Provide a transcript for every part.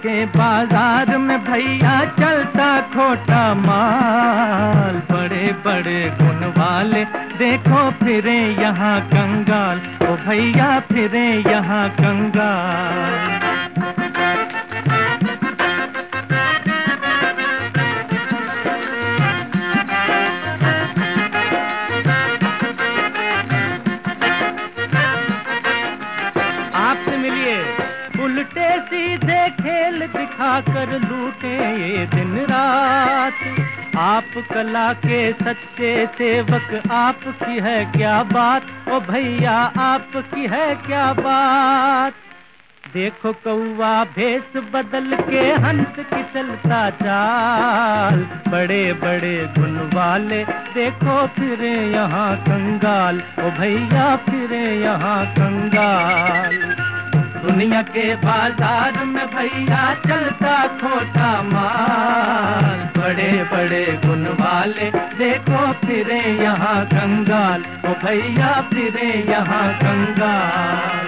के बाजार में भैया चलता खोटा माल, बड़े बड़े गुण वाले देखो फिरे यहाँ कंगाल, ओ भैया फिरे यहाँ कंगाल। आपसे मिलिए उल्टे सीधे खेल दिखाकर लूटे ये दिन रात, आप कला के सच्चे सेवक आपकी है क्या बात, ओ भैया आपकी है क्या बात। देखो कौवा भेष बदल के हंस की चलता चाल, बड़े बड़े गुण वाले देखो फिरे यहाँ कंगाल, ओ भैया फिरे यहाँ कंगाल। दुनिया के बाजार में भैया चलता खोटा माल, बड़े बड़े गुण वाले देखो फिरे यहाँ कंगाल, ओ भैया फिरे यहाँ कंगाल।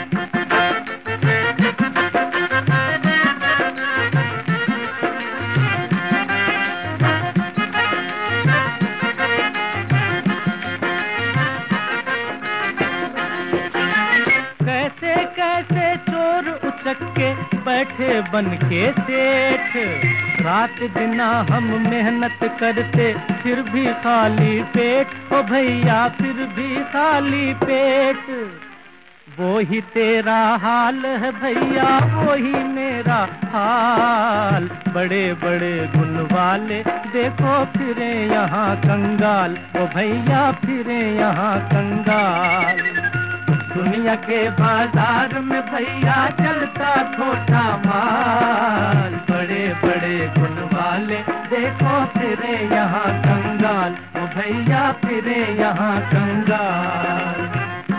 कैसे कैसे चोर उचक्के बैठे बन के सेठ, रात दिना हम मेहनत करते फिर भी खाली पेट, ओ भैया फिर भी खाली पेट। वो ही तेरा हाल है भैया वो ही मेरा हाल, बड़े बड़े गुण वाले देखो फिरे यहाँ कंगाल, ओ भैया फिरे यहाँ कंगाल। दुनिया के बाजार में भैया चलता खोटा माल, बड़े बड़े गुण वाले देखो फिरे यहाँ कंगाल, ओ भैया फिरे यहाँ कंगाल।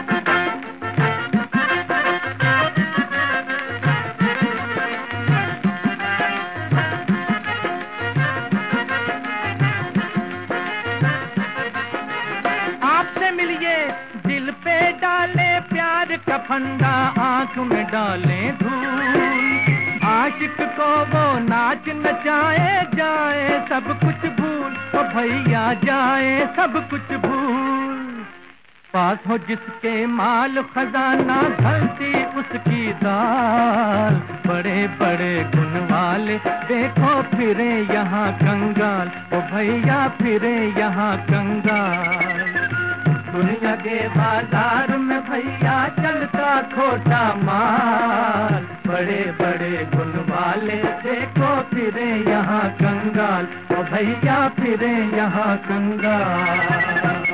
आपसे मिलिए दिल पे डाले प्यार का फंदा, आंख में डाले धूल, आशिक को वो नाच नचाए जाए सब कुछ भूल, ओ भैया जाए सब कुछ भूल। पास हो जिसके माल खजाना धरती उसकी दाल, बड़े बड़े गुण वाले देखो फिरे यहाँ कंगाल, ओ भैया फिरे यहाँ कंगाल। दुनिया के बाजार में भैया चलता खोटा माल, बड़े बड़े गुण वाले देखो फिरे यहाँ कंगाल, ओ भैया फिरे यहाँ कंगाल।